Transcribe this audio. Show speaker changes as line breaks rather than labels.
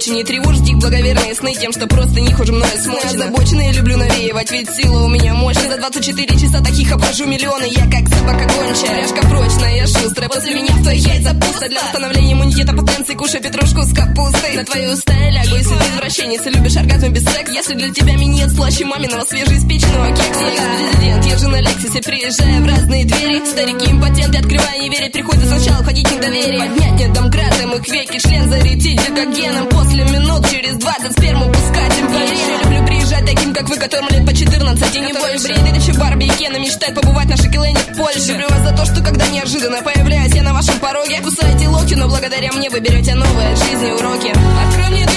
очень не тревожить их благоверные сны тем, что просто не хуже мною смочено. Озабоченные люблю навеивать, ведь сила у меня мощная. За 24 часа таких обхожу миллионы, я как собака гончая. Пряжка прочная, я шустрая, после меня в твоих яйца пусто. Для восстановления иммунитета потенции кушай петрушку с капустой. На твою стаю лягу, если ты извращенец и любишь оргазм без секса. Если для тебя минет слаще маминого свежеиспеченного кекса. Я президент, езжу на Лексусе, приезжая в разные двери. Старики импотенты, открывая не верить, приходится сначала входить в недоверие. Поднять нет домкратом их веки, член зарядить гликогеном. После минут через 20 сперму пускать им. Я еще люблю приезжать таким, как вы, которым лет по 14 и не больше. Бреды еще Барби и Кена мечтают побывать на Шекелене в Польше. Люблю вас за то, что когда неожиданно появляюсь я на вашем пороге, кусаете локти, но благодаря мне вы берете новые от жизни уроки. Открой мне